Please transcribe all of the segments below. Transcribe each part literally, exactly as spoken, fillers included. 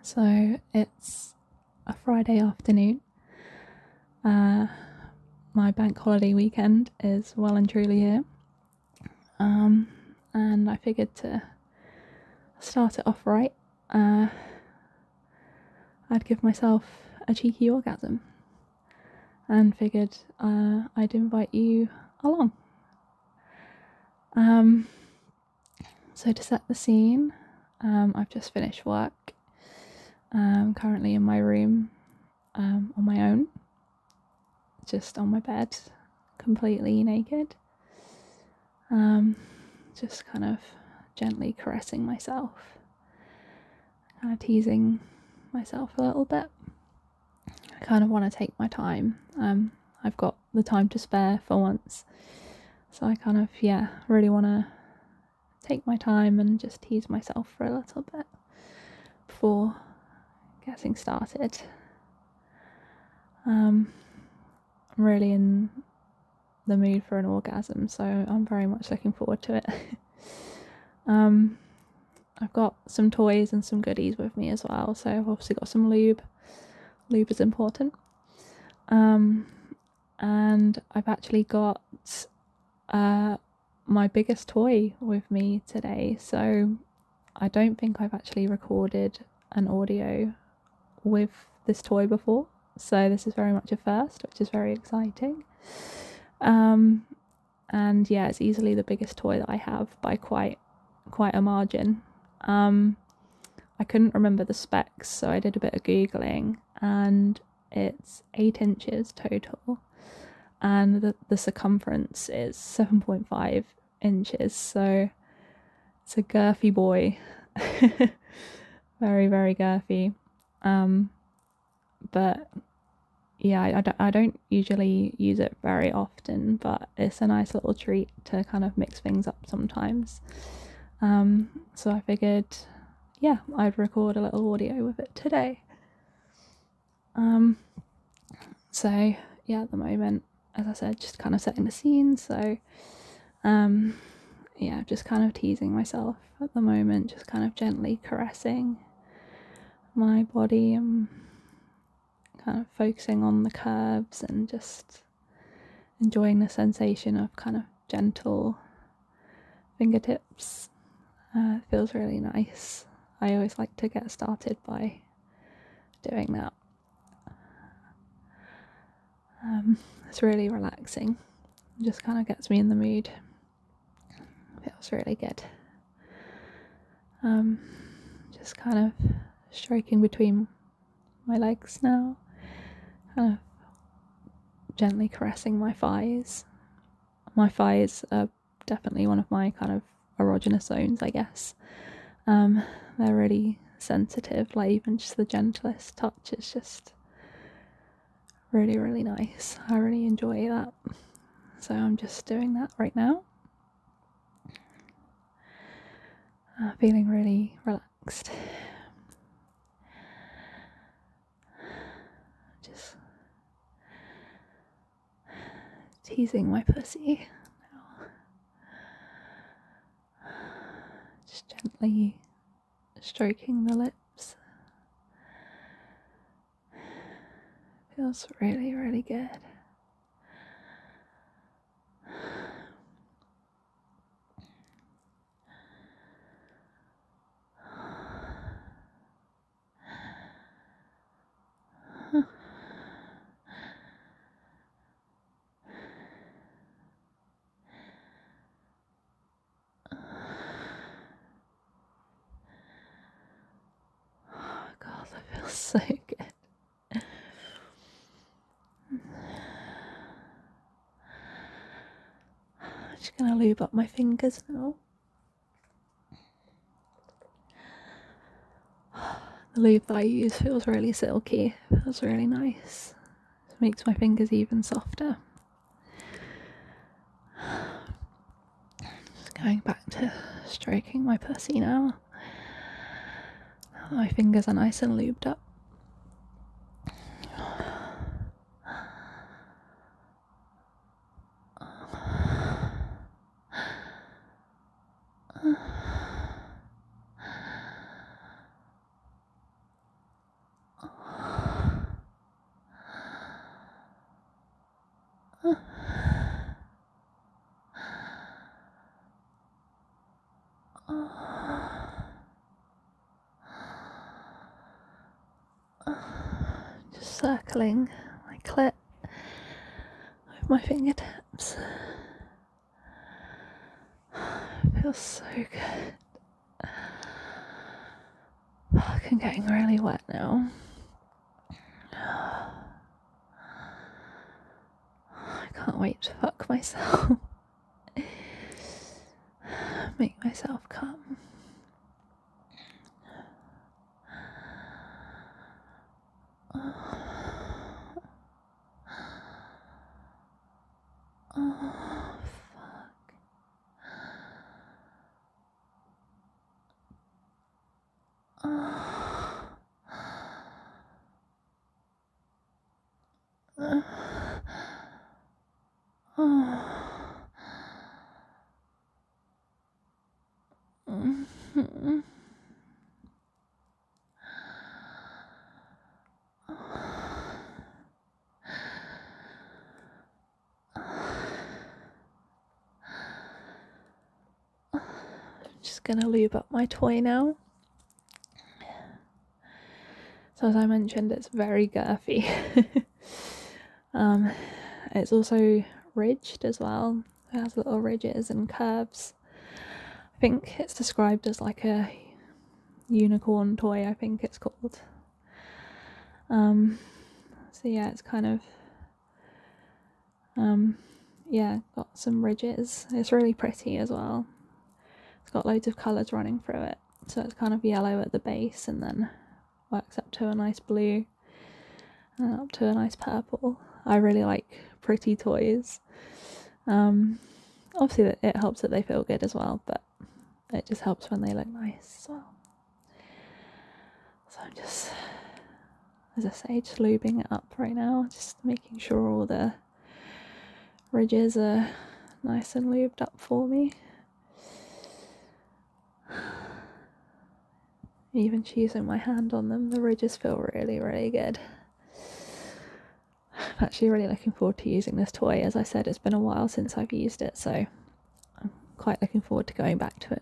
So it's a Friday afternoon. Uh, my bank holiday weekend is well and truly here. Um, and I figured to start it off right. Uh, I'd give myself a cheeky orgasm and figured uh, I'd invite you along. Um, so to set the scene, um, I've just finished work. I'm currently in my room um, on my own, just on my bed, completely naked. Um, just kind of gently caressing myself, kind of teasing myself a little bit. I kind of want to take my time. Um, I've got the time to spare for once, so I kind of, yeah, really want to take my time and just tease myself for a little bit before getting started. Um, I'm really in the mood for an orgasm, so I'm very much looking forward to it. um, I've got some toys and some goodies with me as well, so I've obviously got some lube. Lube is important. Um, and I've actually got uh, my biggest toy with me today, so I don't think I've actually recorded an audio with this toy before, so this is very much a first, which is very exciting. Um, and yeah, it's easily the biggest toy that I have by quite quite a margin. Um, I couldn't remember the specs, so I did a bit of googling, and it's eight inches total, and the, the circumference is seven point five inches, so it's a girthy boy. Very, very girthy. Um, but yeah, I, I, don't, I don't usually use it very often, but it's a nice little treat to kind of mix things up sometimes. Um, so I figured, yeah, I'd record a little audio with it today. Um, so yeah, at the moment, as I said, just kind of setting the scene. So, um, yeah, just kind of teasing myself at the moment, just kind of gently caressing my body and kind of focusing on the curves and just enjoying the sensation of kind of gentle fingertips. Uh, it feels really nice. I always like to get started by doing that. Um, it's really relaxing. It just kind of gets me in the mood. It feels really good. Um, just kind of stroking between my legs now, kind of gently caressing my thighs. My thighs are definitely one of my kind of erogenous zones, I guess. Um, they're really sensitive, like even just the gentlest touch is just really, really nice. I really enjoy that. So I'm just doing that right now. Uh, feeling really relaxed. Just teasing my pussy now. Just gently stroking the lips. Feels really, really good. Oh god, that feels so good. Just gonna lube up my fingers now. The lube that I use feels really silky, feels really nice. It makes my fingers even softer. Just going back to stroking my pussy now. My fingers are nice and lubed up. circling my clit with my fingertips. It feels so good. Fuck, I'm getting really wet now. I can't wait to fuck myself. Make myself come. Oh, fuck. Oh. Uh. Oh. Mm-hmm. Just gonna lube up my toy now. So as I mentioned, it's very girthy. um, it's also ridged as well. It has little ridges and curves. I think it's described as like a unicorn toy, I think it's called. Um, so yeah, it's kind of, um, yeah, got some ridges. It's really pretty as well. It's got loads of colours running through it. So it's kind of yellow at the base and then works up to a nice blue and up to a nice purple. I really like pretty toys. Um, obviously it helps that they feel good as well, but it just helps when they look nice as well. So I'm just, as I say, just lubing it up right now, just making sure all the ridges are nice and lubed up for me. Even choosing my hand on them, the ridges feel really, really good. I'm actually really looking forward to using this toy. As I said, it's been a while since I've used it, so I'm quite looking forward to going back to it.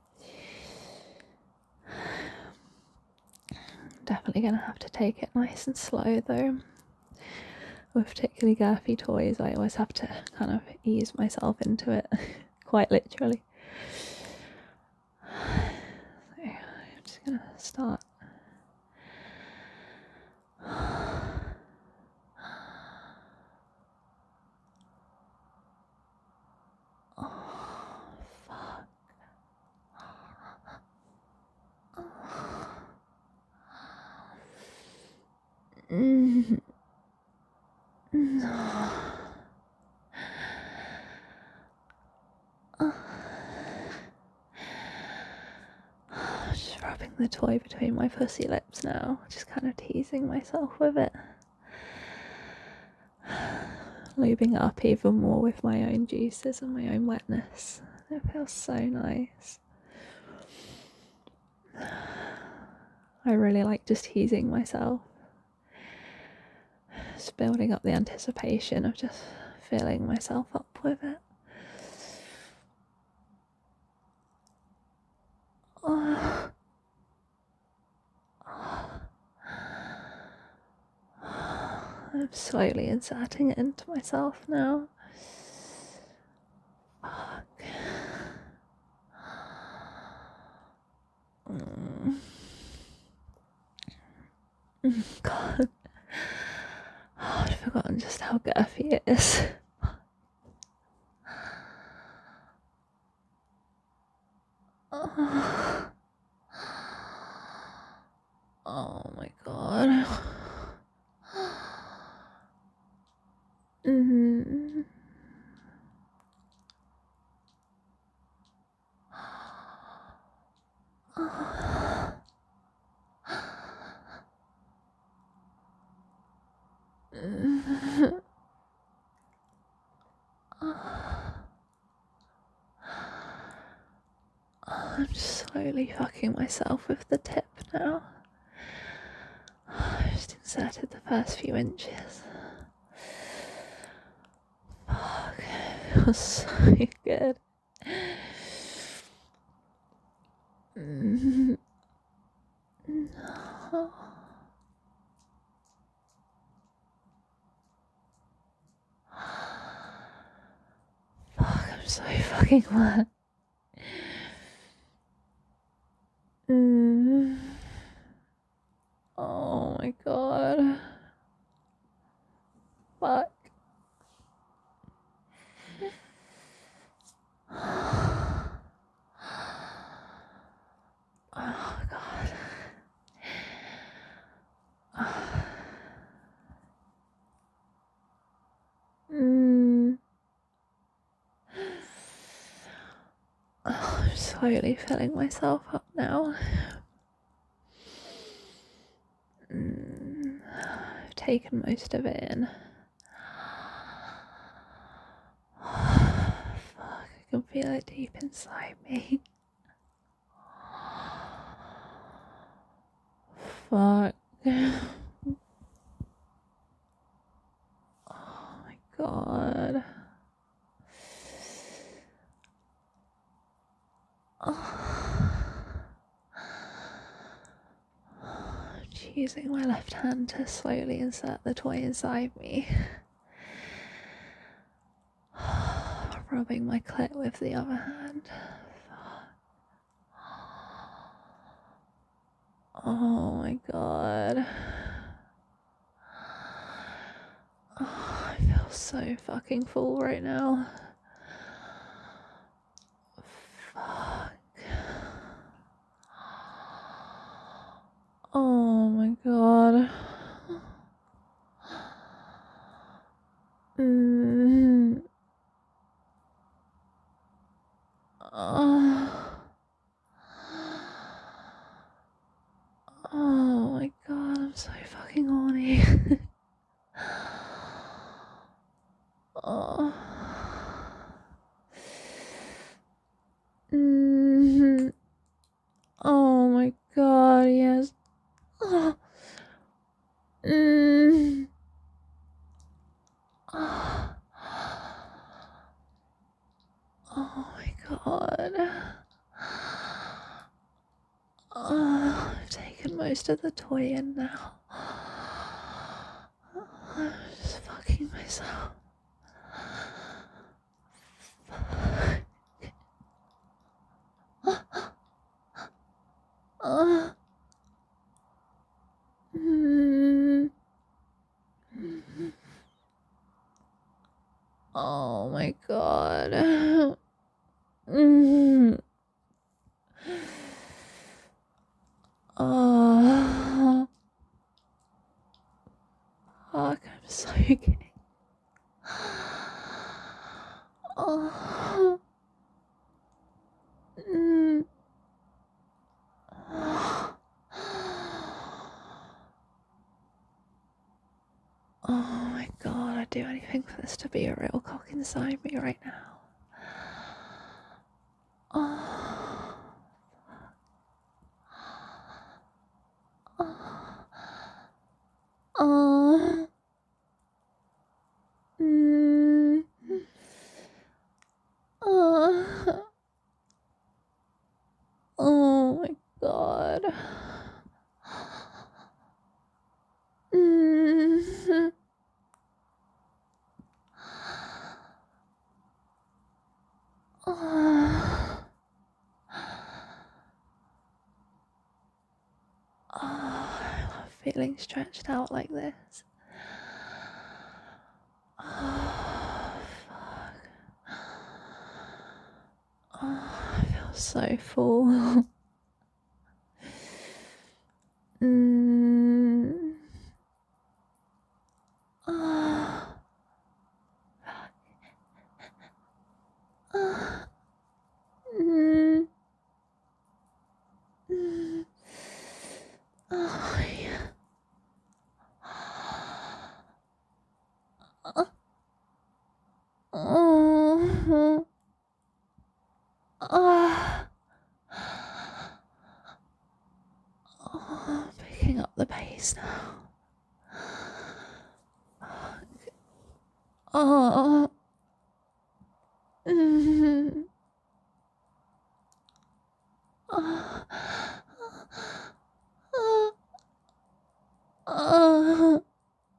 Definitely going to have to take it nice and slow though. With particularly girthy toys, I always have to kind of ease myself into it, quite literally. So I'm just going to start. Oh, fuck. Mm. No. Just rubbing the toy between my pussy lips now, just kind of teasing myself with it. Lubing it up even more with my own juices and my own wetness. It feels so nice. I really like just teasing myself. Just building up the anticipation of just filling myself up with it. Oh. I'm slowly inserting it into myself now. Fuck. Mm. God. Oh, I'd forgotten just how girthy it is. Oh. Oh my god. Mm-hmm. I'm just slowly fucking myself with the tip now. I just inserted the first few inches. Fuck, it feels so good. Mm. No. so fucking wet. Mm. Oh my god. Fuck. Oh god. Mm. Oh, I'm slowly filling myself up now. Mm. I've taken most of it in. Fuck, I can feel it deep inside me. Fuck. Oh my god. Oh. I'm using my left hand to slowly insert the toy inside me. Rubbing my clit with the other hand. Oh my god. Oh, I feel so fucking full right now. Fuck. Oh my god. Mm. Oh. Oh my god, I'm so fucking horny. Oh. Mm-hmm. Oh my god, yes. Oh. Mm. Oh. Oh my god. Oh, I've taken most of the toy in now. I'm just fucking myself. Uh, mm, oh my god. Mm, oh, fuck, I'm so gay. Oh, mm, oh, oh my god, I'd do anything for this to be a real cock inside me right now. Oh, oh, oh, mm, oh, oh my god. Mm, oh, oh, I love feeling stretched out like this. Oh, fuck. Oh, I feel so full. mm. Oh, oh, mm, mm. Oh, yeah. Oh, oh, oh. Oh, I'm picking up the pace now. Oh, mm, oh, oh, oh,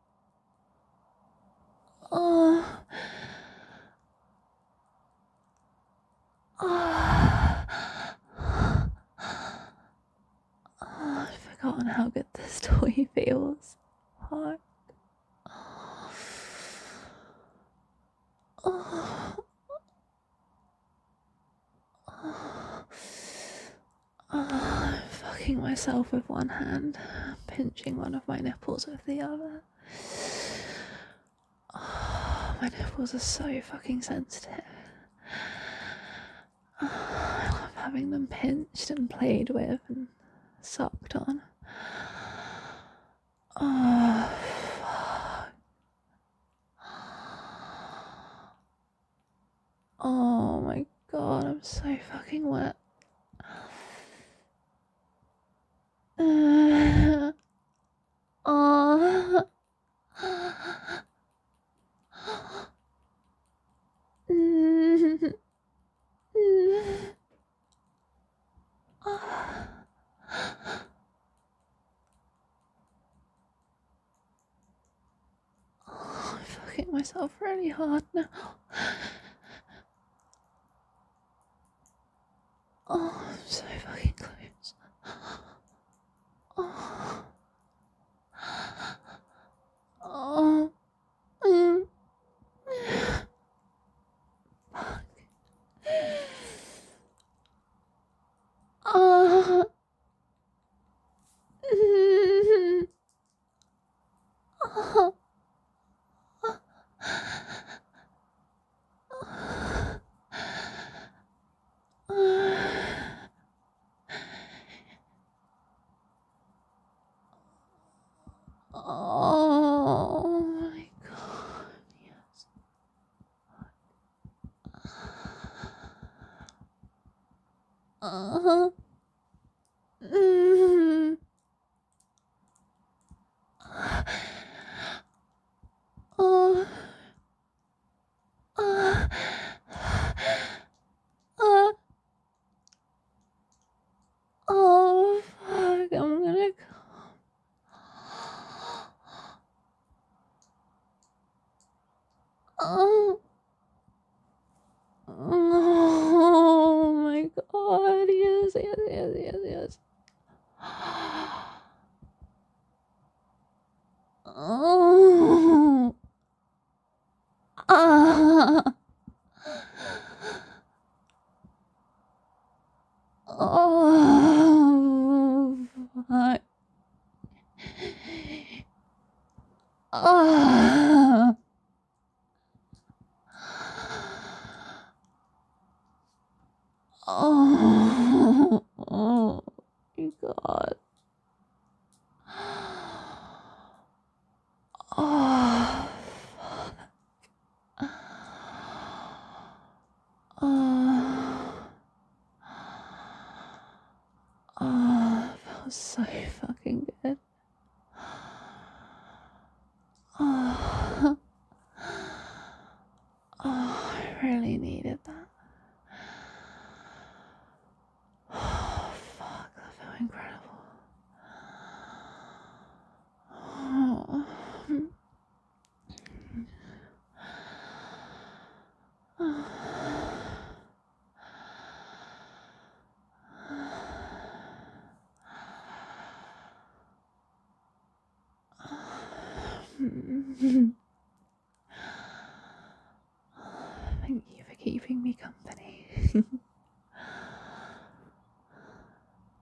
oh, forgotten how good this toy feels. Fuck. Oh. Oh. Oh, I'm fucking myself with one hand, pinching one of my nipples with the other. Oh, my nipples are so fucking sensitive. Oh, I love having them pinched and played with and sucked on. Oh, fuck. Oh my god, I'm so fucking wet. Uh, oh. Mm, mm, oh. Oh, I'm fucking myself really hard now. Oh, I'm so fucking close. Oh. Oh. Mm. Fuck. Oh. Mm. Oh. Oh my god, yes. Uh-huh. Mm. Oh. Uh. Uh. Oh, fuck, I'm gonna come. Oh. Oh my god, yes, yes, yes, yes, yes. Oh. Ah. Oh, fuck. Ah. Oh, oh my god. Oh, oh, oh, that was so fucking good. Oh, oh, I really needed that. Oh, fuck, that felt incredible. Oh. Thank you for keeping me company.